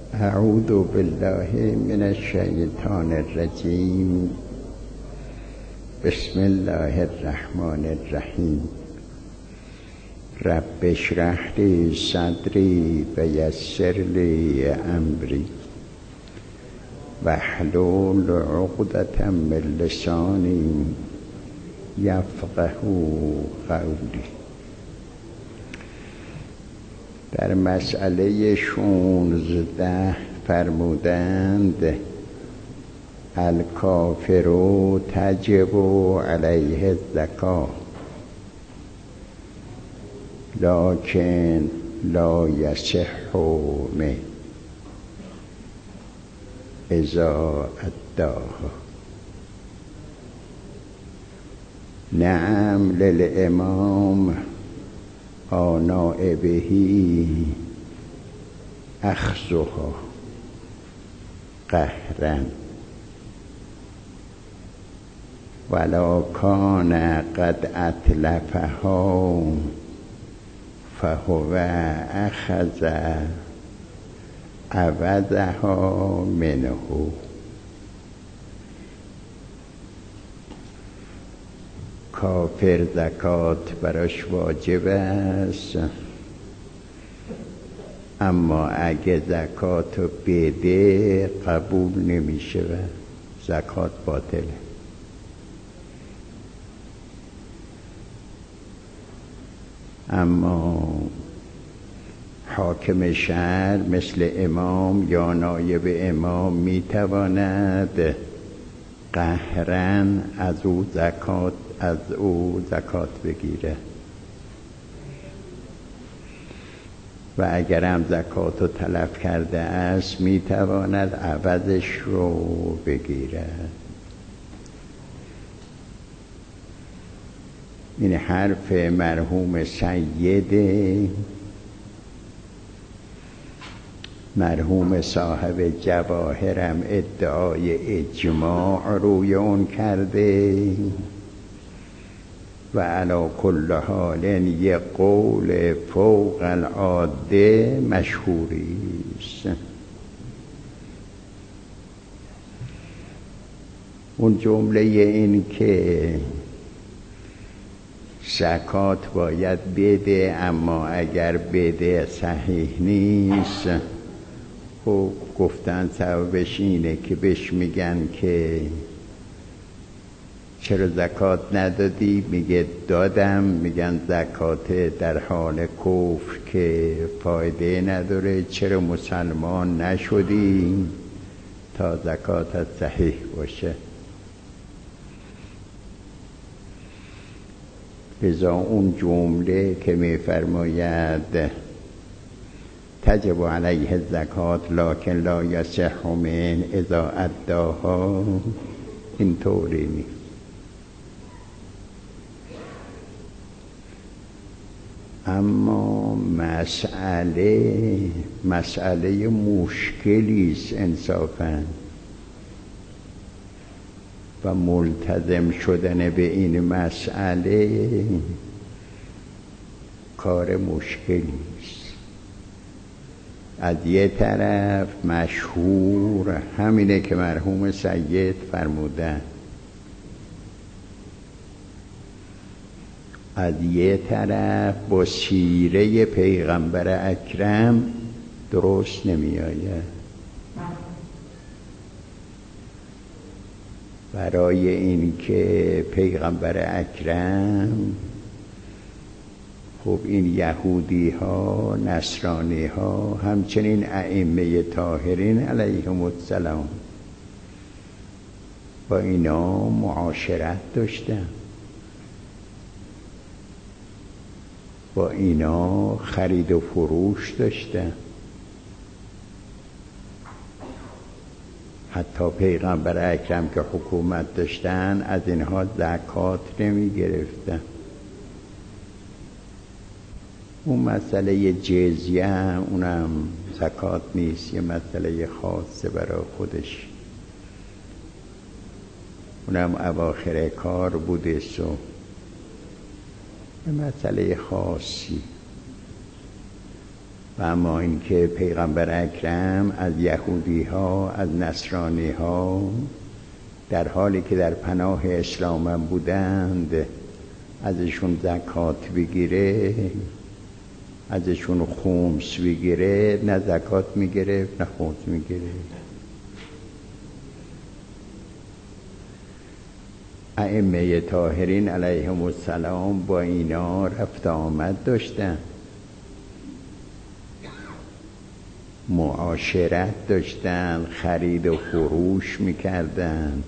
اعوذ بالله من الشیطان الرجیم. بسم الله الرحمن الرحیم. رب اشرح لی صدری و یسر لی امری واحلل عقدة من لسانی یفقهوا قولی. در مسئله 16 فرمودند الکافر تجب علیه الزکاة لکن لا یصح منه اذا اداها. نعم للامام نائبه اخذها قهرا ولو کان قد اتلفها فهو اخذ عوضها منه. کافر زکات براش واجب است، اما اگه زکاتو بده قبول نمیشه و زکات باطله. اما حاکم شهر مثل امام یا نایب امام میتواند قهراً از او زکات بگیره و اگر هم زکات رو تلف کرده است میتواند عوضش رو بگیره. این حرف مرحوم سیده. مرحوم صاحب جواهرم ادعای اجماع روی اون کرده و علی کل حال یه قول فوق العاده مشهوری است. اون جمله این که زکات باید بده، اما اگر بده صحیح نیست، خب گفتن سببش اینه که بهش میگن که چرا زکات ندادی؟ میگه دادم. میگن زکات در حال کفر که فایده نداره، چرا مسلمان نشدی تا زکاتت صحیح باشه؟ لذا اون جمله که میفرماید تجب علیه الزکات لکن لا یصح منه اذا اداها، این طوری نیست. اما مسئله مشکلی است انصافاً و ملتزم شدن به این مسئله کار مشکلی است. از یه طرف مشهور همینه که مرحوم سید فرمودن، از یه طرف با سیره پیغمبر اکرم درست نمی آید. برای این که پیغمبر اکرم خب این یهودی ها، نصرانی ها، همچنین ائمه طاهرین علیهم السلام با اینا معاشرت داشتن، با اینا خرید و فروش داشتن. حتی پیغمبر اکرم که حکومت داشتن از اینها زکات نمی گرفتن. اون مسئله جزیه اونم زکات نیست، یه مسئله خاصه برای خودش. اونم اواخر کار بوده یه مسئله خاصی. و اما اینکه پیغمبر اکرم از یهودی ها، از نصرانی ها در حالی که در پناه اسلام بودند ازشون زکات بگیره، ازشون خمس بگیره، نه زکات میگرفت نه خمس میگرفت. ائمه طاهرین علیهم السلام با اینا رفت آمد داشتن، معاشرت داشتن، خرید و فروش میکردن،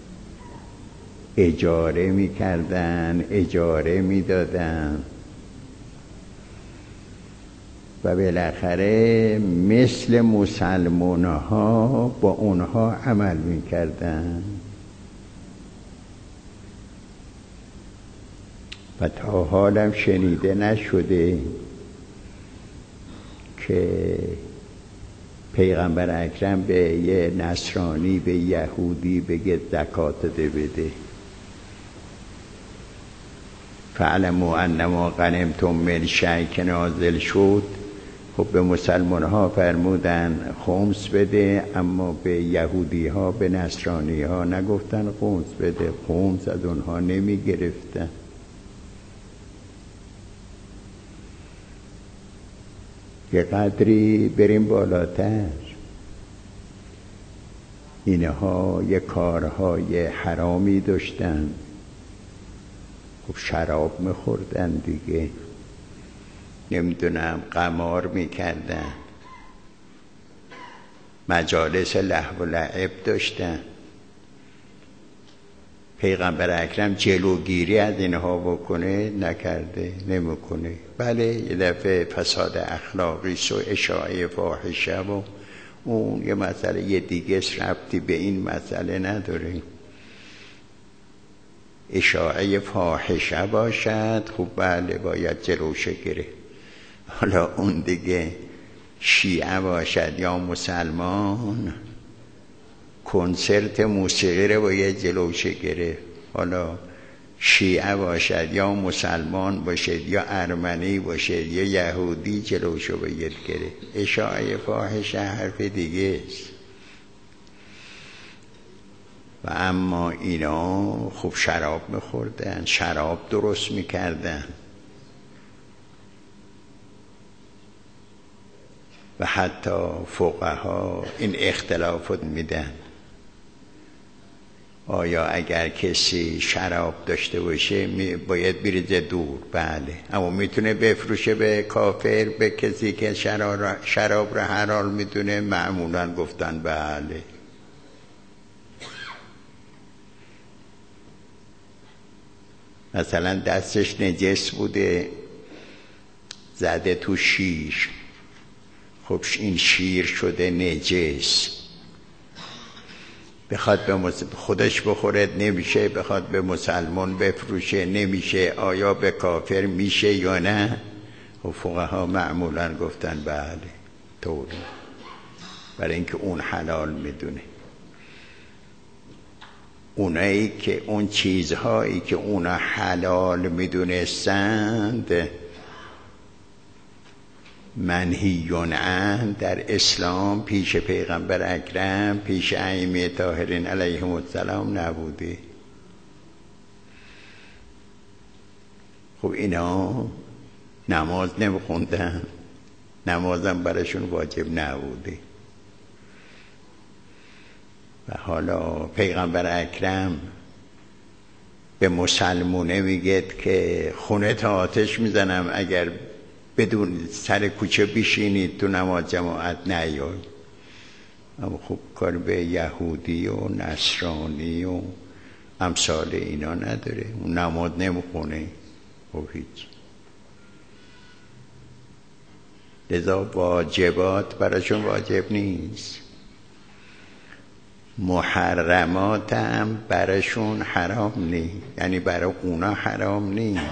اجاره میکردن، اجاره میدادن و بالاخره مثل مسلمان ها با اونها عمل میکردن و تا حالم شنیده نشده که پیغمبر اکرم به یه نصرانی، به یهودی بگه زکات ده بده. فاعلموا انما غنمتم من شیء که نازل شد، خب به مسلمان ها فرمودن خمس بده، اما به یهودی ها، به نصرانی ها نگفتن خمس بده، خمس از اونها نمی گرفتن. یه قدری بریم بالاتر، اینها یه کارهای حرامی داشتن، خب شراب میخوردن دیگه، نمیدونم قمار میکردن، مجالس لهو و لعب داشتن. پیغمبر اکرم جلوگیری از اینها بکنه نکرده، نمیکنه. بله یه دفعه فساد اخلاقی و اشاعه فاحشه و اون یه مسئله یه دیگه ربطی به این مسئله نداره. اشاعه فاحشه باشد خب بله باید جلوشه گرفت. حالا اون دیگه شیعه باشد یا مسلمان، کنسرت موسیقی رو باید جلوشه گرفت. حالا شیعه باشد یا مسلمان باشد یا ارمنی باشد یا یهودی جلوشو باید گرفت. اشاعه فاحشه حرف دیگه است. و اما اینا خوب شراب میخوردن، شراب درست میکردن و حتی فقها این اختلافات میدن، آیا اگر کسی شراب داشته باشه باید بریزه دور؟ بله، اما میتونه بفروشه به کافر، به کسی که شراب را حلال میدونه؟ معمولا گفتن بله. مثلا دستش نجس بوده زده تو شیر، خب این شیر شده نجس، بخواد به خودش بخوره نمیشه، بخواد به مسلمان بفروشه نمیشه، آیا به کافر میشه یا نه؟ و فقها معمولا گفتن بله طوری، برای اینکه اون حلال میدونه. اونایی که اون چیزهایی که اونا حلال میدونستند منهیون عنه در اسلام پیش پیغمبر اکرم، پیش ائمه طاهرین علیهم السلام نبوده. خب اینا نماز نمیخوندن، نمازم براشون واجب نبوده. و حالا پیغمبر اکرم به مسلمونه میگه که خونه تا آتش میزنم اگر بدون سر کوچه بشینید تو نماز جماعت نیای. اما خب کار به یهودی و نصرانی و امثال اینا نداره، اون نماز نمیخونه و هیچ. لذا واجبات براشون واجب نیست، محرمات هم براشون حرام نیست، یعنی برای اونا حرام نیست.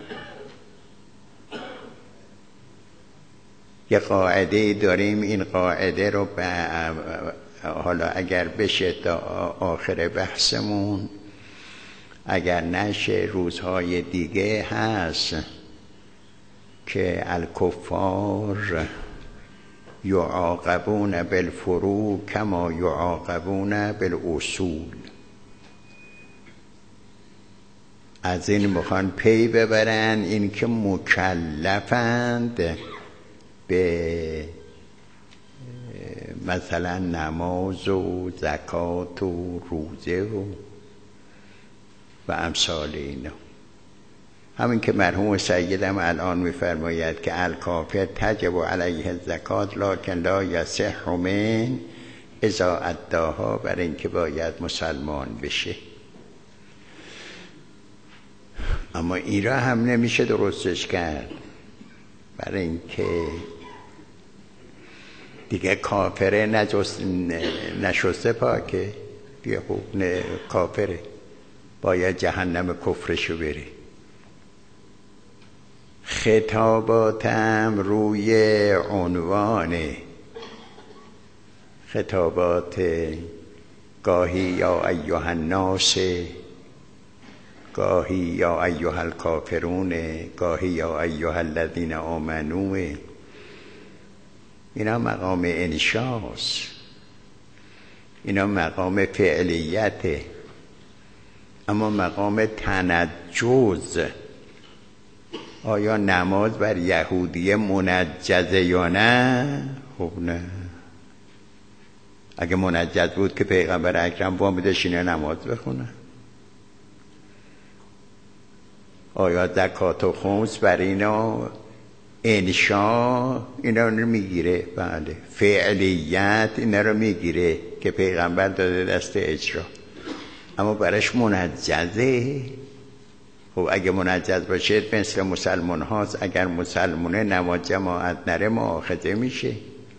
یه قاعده داریم، این قاعده رو حالا اگر بشه تا آخر بحثمون، اگر نشه روزهای دیگه هست که الکفار یعاقبون بالفروع کما یعاقبون بالاصول. از این میخوان پی ببرن این که مکلفند به مثلا نماز و زکات و روزه و امثال اینا. همین که مرحوم سیدم الان میفرماید که الکافر تجب علیه الزکات لکن لا یصح من اذا اداها، برای اینکه باید مسلمان بشه. اما این را هم نمیشه درستش کرد، برای اینکه دیگه کافره نشسته پاکه، دیگه خوب کافره، باید جهنم کفرشو بره. خطاباتم روی عنوان خطابات گاهی یا ایها الناس، گاهی یا ایها الکافرون، گاهی یا ایها الذین آمنوا، اینا مقام انشاست، اینا مقام فعلیته. اما مقام تنجز، آیا نماز بر یهودی منجزه یا نه؟ خب نه. اگه منجز بود که پیغمبر اکرم وامیدش اینه نماز بخونه. آیا زکات و خمس بر اینا انشا اینا رو میگیره؟ بله. فعلیت اینا رو میگیره که پیغمبر داده دست اجرا، اما برش منجزه. خب اگه منجز باشه مثل مسلمان هاست، اگر مسلمونه نماز جماعت نره مؤاخذه میشه،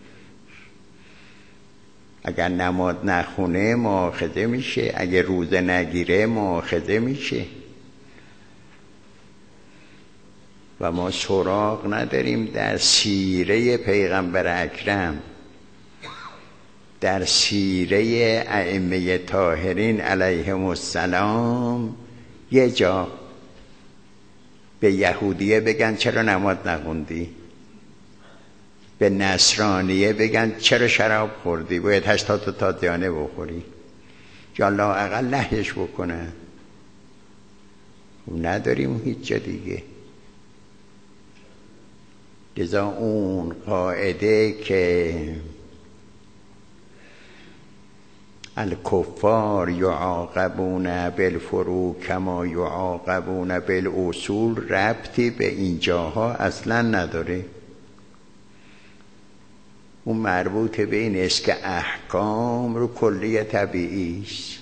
اگر نماز نخونه مؤاخذه میشه، اگه روزه نگیره مؤاخذه میشه. و ما سراغ نداریم در سیره پیغمبر اکرم، در سیره ائمه طاهرین علیهم السلام یه جا به یهودیه بگن چرا نماز نخوندی، به نصرانیه بگن چرا شراب خوردی، باید 80 تا تازیانه بخوری، یا لااقل نهیش بکنن. نداریم هیچ جا دیگه. لذا اون قاعده که الکفار یعاقبون بالفروع کما یعاقبون بالاصول ربطی به اینجاها اصلا نداره. اون مربوط به این است که احکام رو کلیه طبیعی است.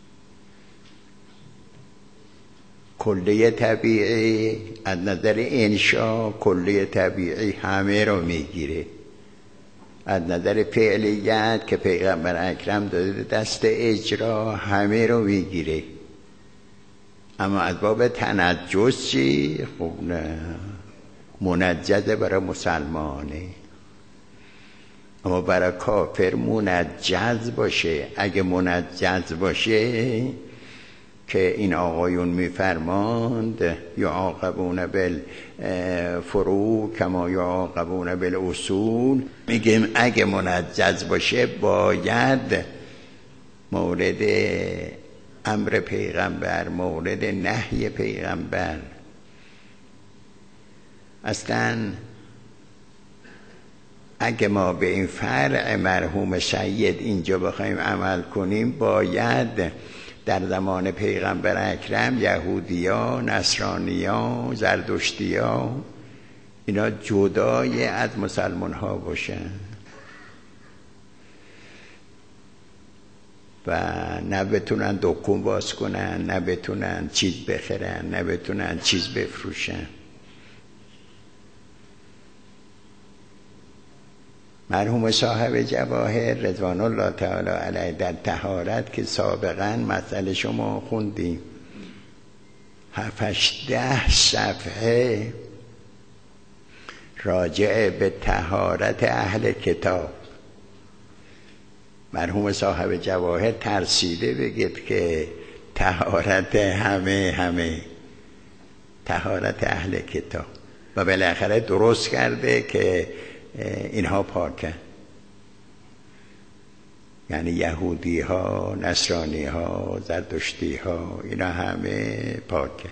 کلیه طبیعی از نظر انشا کلیه طبیعی همه رو میگیره. از نظر فعلیت که پیغمبر اکرم داده دست اجرا همه رو میگیره. اما از باب تنجس چی؟ خب نه، منجزه برای مسلمانه، اما برای کافر منجز باشه. اگه منجز باشه که این آقایون میفرماند یعاقبون بالفروع کما یعاقبون بالاصول، میگیم اگه منجز باشه باید مورد امر پیغمبر، مورد نهی پیغمبر. اصلا اگه ما به این فرع مرحوم سید اینجا بخوایم عمل کنیم، باید در زمان پیغمبر اکرم یهودیا، نصرانیا، زردشتیا اینا جدای از مسلمان ها باشن و نه بتونن دکون باز کنن، نه بتونن چیز بخرن، نه بتونن چیز بفروشن. مرحوم صاحب جواهر رضوان الله تعالی علیه در طهارت که سابقا مسئله شما خوندیم 7-10 صفحه راجع به طهارت اهل کتاب، مرحوم صاحب جواهر ترسیده بگید که طهارت همه طهارت اهل کتاب، و بالاخره درست کرده که اینها پاکن. یعنی یهودی ها، نصرانی ها، زرتشتی ها، اینا همه پاکه.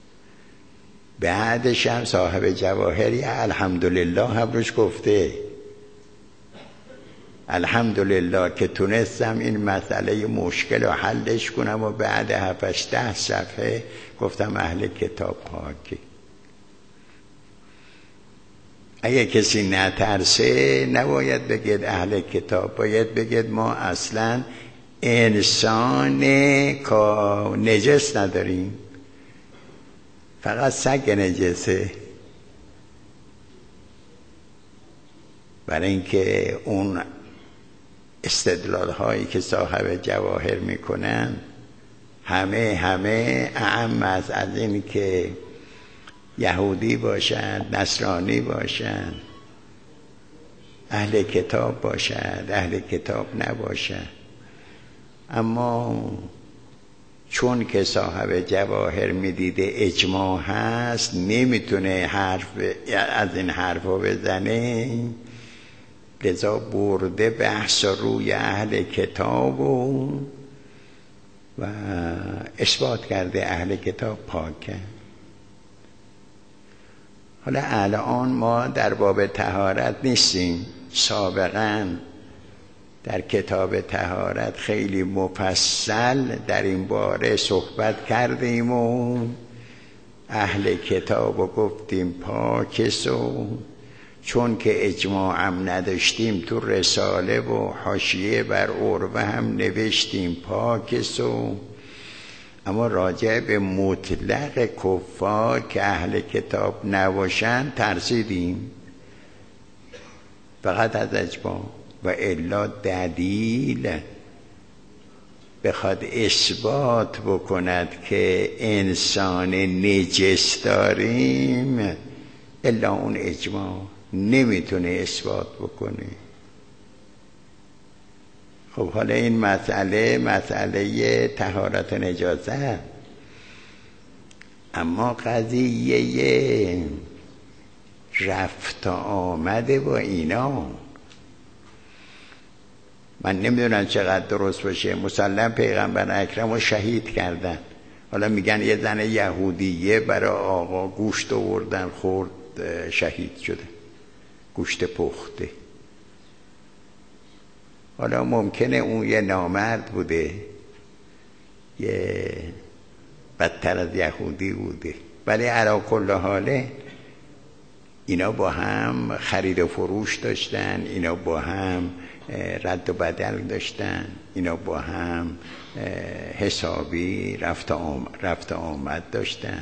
بعدش هم صاحب جواهری الحمدلله هم روش گفته الحمدلله که تونستم این مسئله مشکل رو حلش کنم و بعد 7-10 صفحه گفتم اهل کتاب پاکی. اگه کسی نترسه نباید بگید اهل کتاب، باید بگید ما اصلا انسان نجس نداریم، فقط سگ نجسه. برای اینکه اون استدلال هایی که صاحب جواهر میکنن همه اعم از این که یهودی باشن، نصرانی باشن، اهل کتاب باشن، اهل کتاب نباشن. اما چون که صاحب جواهر میدیده اجماع هست نمیتونه از این حرفا بزنه، لذا برده بحث روی اهل کتاب و اثبات کرده اهل کتاب پاکه. حالا الان ما در باب طهارت نیستیم، سابقا در کتاب طهارت خیلی مفصل در این باره صحبت کردیم و اهل کتاب و گفتیم پاکست و چون که اجماعم نداشتیم تو رساله و حاشیه بر عروه هم نوشتیم پاکست و اما راجع به مطلق کفار که اهل کتاب نباشن ترسیدیم فقط از اجماع و الا دلیل بخواد اثبات بکند که انسان نجس داریم الا اون اجماع نمیتونه اثبات بکنه. خب حالا این مسئله طهارت و نجاست، اما قضیه رفت آمده با اینا من نمیدونم چقدر درست باشه. مسلم پیغمبر اکرم رو شهید کردن، حالا میگن یه زن یهودیه برای آقا گوشت آوردن خورد شهید شده، گوشت پخته. حالا ممکنه اون یه نامرد بوده، یه بدتر از یهودی بوده، ولی علی کل حاله اینا با هم خرید و فروش داشتن، اینا با هم رد و بدل داشتن، اینا با هم حسابی رفت آمد داشتن.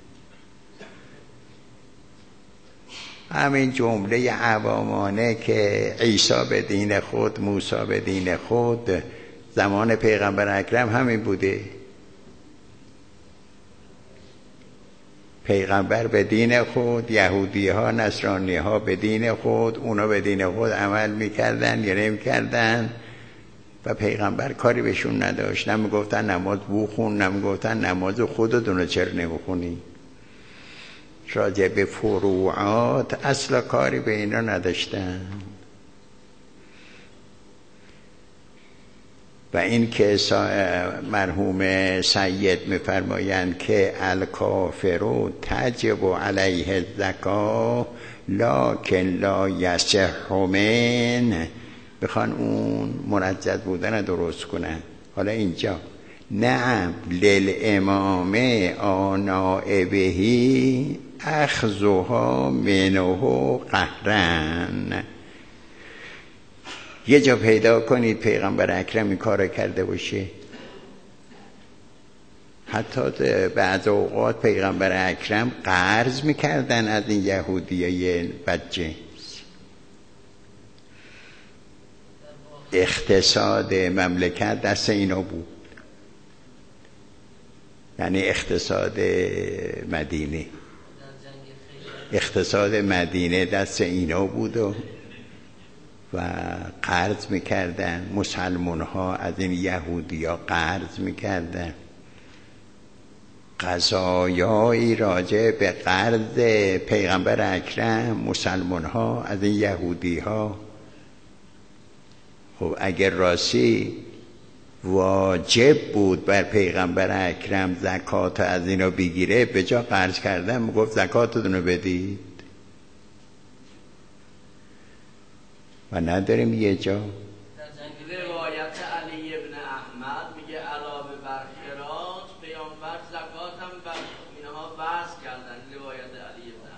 همین جمله عوامانه که عیسی به دین خود، موسی به دین خود، زمان پیغمبر اکرم همین بوده. پیغمبر به دین خود، یهودی ها، نصرانی ها به دین خود، اونا به دین خود عمل میکردن یا نمیکردن و پیغمبر کاری بهشون نداشت. نمیگفتن نماز بخون، نمیگفتن نماز خودتون چرا نمیخونی. راجع به فروعات اصلا کاری به اینا نداشتن. و این که مرحوم سید میفرمایند که الکافر تجب علیه الزکا لکن لا یصح من، بخوان اون منجد بودن درست کنن. حالا اینجا نعم للامام آنائبهی اخذها منه قهرن. یه جا پیدا کنید پیغمبر اکرم این کار کرده باشه. حتی بعض اوقات پیغمبر اکرم قرض میکردن از این یهودیای بدجنس. اقتصاد مملکت دست اینا بود، یعنی اقتصاد مدینه دست اینا بود و قرض میکردن. مسلمان ها از این یهودی ها قرض میکردن. قضایایی راجع به قرض پیغمبر اکرم مسلمان ها از این یهودی ها خب اگر راستی واجب بود بر پیغمبر اکرم زکات از اینا بگیره، به جا قرض کردن میگفت زکاتتون رو بدید. و نداریم یه جا روایت علی ابن احمد میگه علاوه بر خراج پیامبر زکات هم بر اینها وضع کردن. روایت علی ابن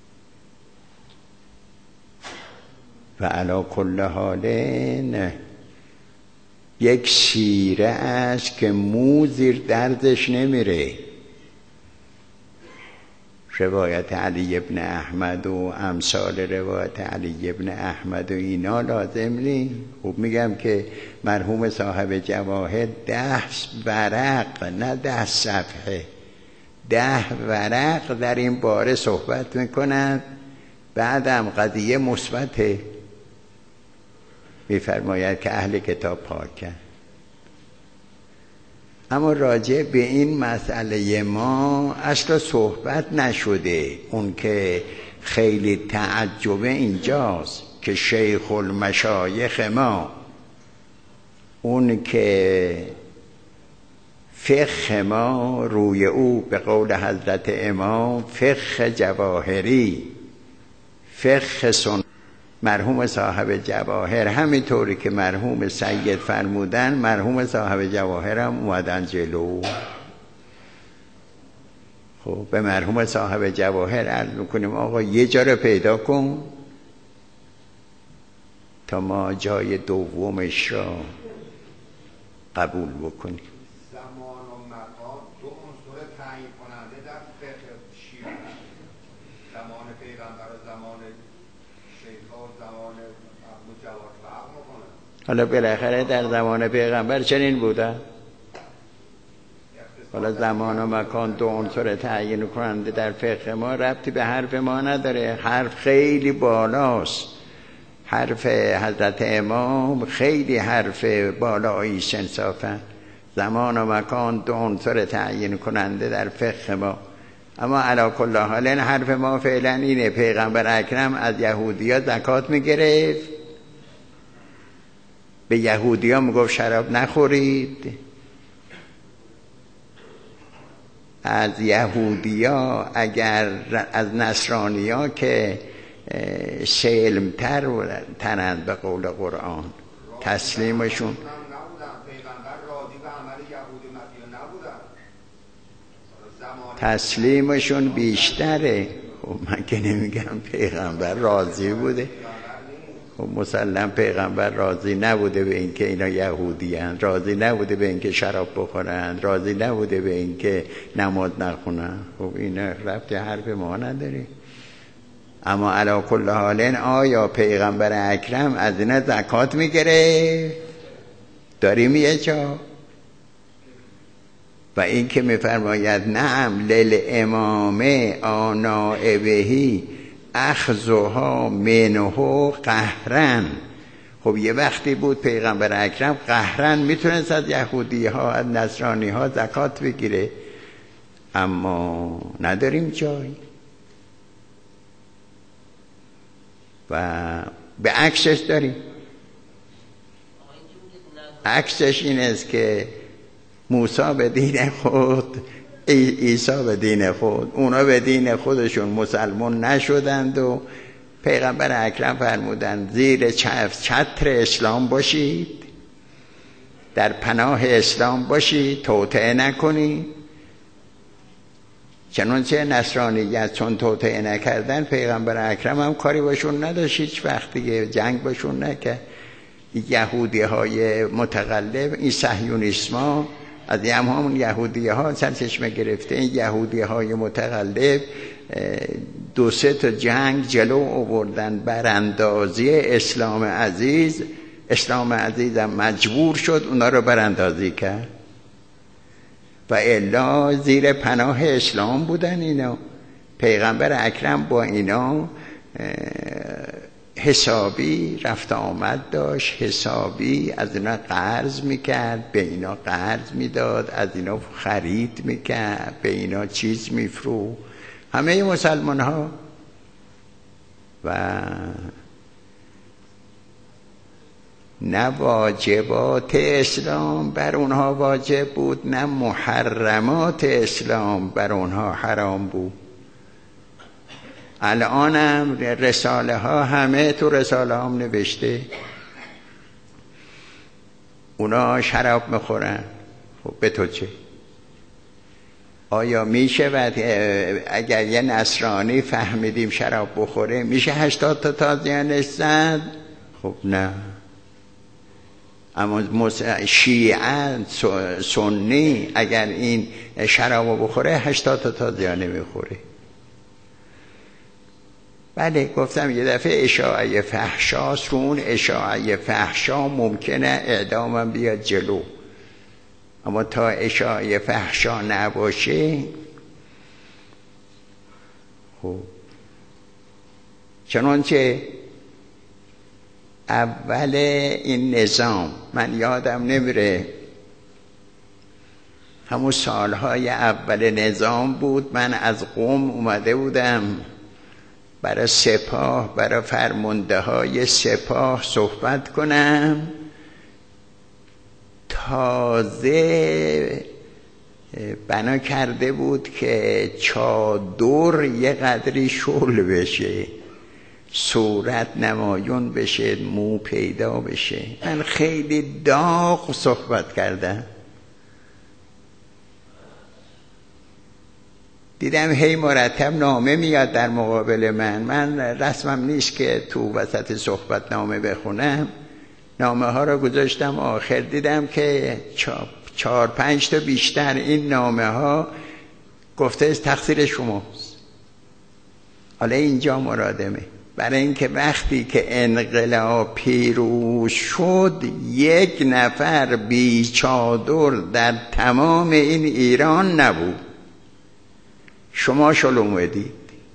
احمد. و علی کل حال یک شیره است که مو زیر دردش نمیره. روایت علی ابن احمد و امثال روایت علی ابن احمد و اینا لازم نیست. خوب میگم که مرحوم صاحب جواهر 10 ورق نه 10 صفحه 10 ورق در این باره صحبت میکنند. بعدم قضیه مثبته، میفرماید که اهل کتاب پاکن. اما راجع به این مسئله ما اصلا صحبت نشده. اون که خیلی تعجبه اینجاست که شیخ المشایخ ما، اون که فقه ما روی او به قول حضرت امام فقه جواهری، فقه سنت، مرحوم صاحب جواهر همینطوری که مرحوم سید فرمودن، مرحوم صاحب جواهر هم اومدن جلو. خب به مرحوم صاحب جواهر عرض میکنیم آقا یه جا رو پیدا کن تا ما جای دومش را قبول بکنیم. زمان و مکان دو عنصر تعیین کننده در فقه شیعه، زمان پیغمبر و زمان شیخ‌ها و زمان مجواد فرق میکنه. حالا بالاخره در زمان پیغمبر چنین بوده. حالا زمان و مکان دو عنصر تعیین کننده در فقه ما ربطی به حرف ما نداره. حرف خیلی بالاست، حرف حضرت امام خیلی حرف بالایی انصافا. زمان و مکان دو عنصر تعیین کننده در فقه ما. اما علی کل حال حرف ما فعلا اینه پیغمبر اکرم از یهودیا زکات میگرفت، به یهودیا میگفت شراب نخورید. از یهودیا اگر از نصرانیا که شلمتر ترند به قول قرآن تسلیمشون، تسلیمشون بیشتره. خب من که نمیگم پیغمبر راضی بوده، خب مسلم پیغمبر راضی نبوده به اینکه اینا یهودی هستند، راضی نبوده به اینکه شراب بخورن، راضی نبوده به اینکه نماز نخونن. خب اینا ربط حرف ما نداره. اما علی کل حال آیا پیغمبر اکرم از اینا زکات میگیره؟ داریم یه جا. و این که میفرماید نعم للامامه آنائبهی اخذها منه قهرن. خب یه وقتی بود پیغمبر اکرم قهرن میتونست از یهودی ها از نصرانی ها زکات بگیره، اما نداریم جای. و به عکسش داریم. عکسش این است که موسی به دین خود، عیسی به دین خود، اونا به دین خودشون مسلمان نشدند و پیغمبر اکرم فرمودند زیر چتر اسلام باشید، در پناه اسلام باشید، توطئه نکنید. چنانچه نصرانیت چون توطئه نکردن پیغمبر اکرم هم کاری باشون نداشت، هیچ وقت دیگه جنگ باشون نکرد. یهودی های متغلب، این صهیونیسما از همون یهودی ها سرچشمه گرفته. این یهودی های متغلب 2-3 تا جنگ جلو آوردن براندازی اسلام عزیز. اسلام عزیز هم مجبور شد اونا رو براندازی کرد و الا زیر پناه اسلام بودن اینا. پیغمبر اکرم با اینا حسابی رفت آمد داشت، حسابی از اینا قرض میکرد، به اینا قرض میداد، از اینا خرید میکرد، به اینا چیز میفروخت، همه مسلمان ها. و نه واجبات اسلام بر اونها واجب بود، نه محرمات اسلام بر اونها حرام بود. الانم رساله ها همه تو رساله هم نوشته اونا شراب میخورن. خب به تو چه؟ آیا میشه اگر یه نصرانی فهمیدیم شراب بخوره میشه 80 تا تازیانش زد؟ خب نه. اما شیعه سنی اگر این شراب بخوره 80 تا تازیانه میخوره. بله گفتم یه دفعه اشاعه فحشاست، رو اون اشاعه فحشا ممکنه اعدامم بیاد جلو، اما تا اشاعه فحشا نباشه خب. چنانچه اول این نظام من یادم نمیره، همون سالهای اول نظام بود، من از قم اومده بودم برای سپاه، برای فرمانده های سپاه صحبت کنم. تازه بنا کرده بود که چادر یه قدری شل بشه، صورت نمایون بشه، مو پیدا بشه. من خیلی داغ صحبت کردم. دیدم هی مرتب نامه میاد در مقابل من رسمم نیست که تو وسط صحبت نامه بخونم. نامه ها رو گذاشتم آخر، دیدم که 4-5 تا بیشتر این نامه ها گفته تقصیر شماست. حالا اینجا مرادمه، برای اینکه وقتی که انقلاب پیروز شد 1 نفر بیچادر در تمام این ایران نبود. شما شل اومدید،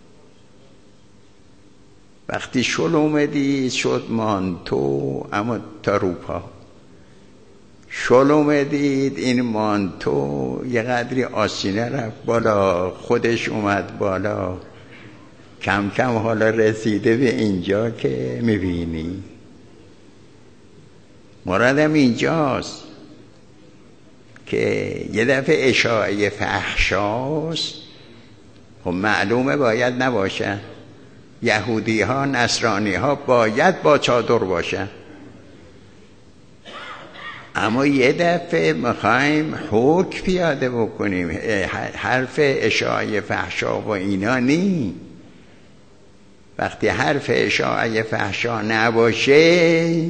وقتی شل اومدید شد مانتو، اما تا روپا شل اومدید، این مانتو یه قدری آسینه رفت بالا، خودش اومد بالا، کم کم حالا رسیده به اینجا که میبینی. مرادم اینجاست که یه دفعه اشاعه فحشاست. خب معلومه باید نباشن. یهودی ها نصرانی ها باید با چادر باشن، اما یه دفعه میخوایم حکم پیاده بکنیم. حرف اشاعه فحشا و اینا نی. وقتی حرف اشاعه فحشا نباشه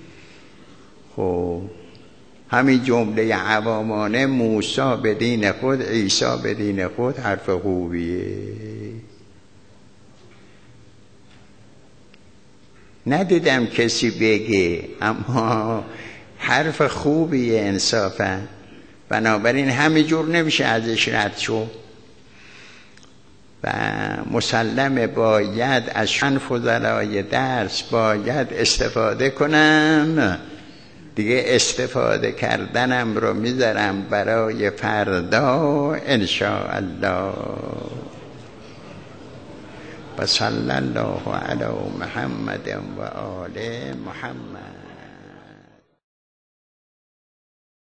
خب همین جمله عوامانه موسی به دین خود، عیسی به دین خود حرف خوبیه. ندیدم کسی بگه، اما حرف خوبیه انصافا. بنابراین همینجور نمیشه ازش رد شد و مسلمه باید از شن فضلای درس باید استفاده کنم. دیگه استفاده کردنم رو میذارم برای فردا انشاءالله. و صلی الله علی محمد و آل محمد.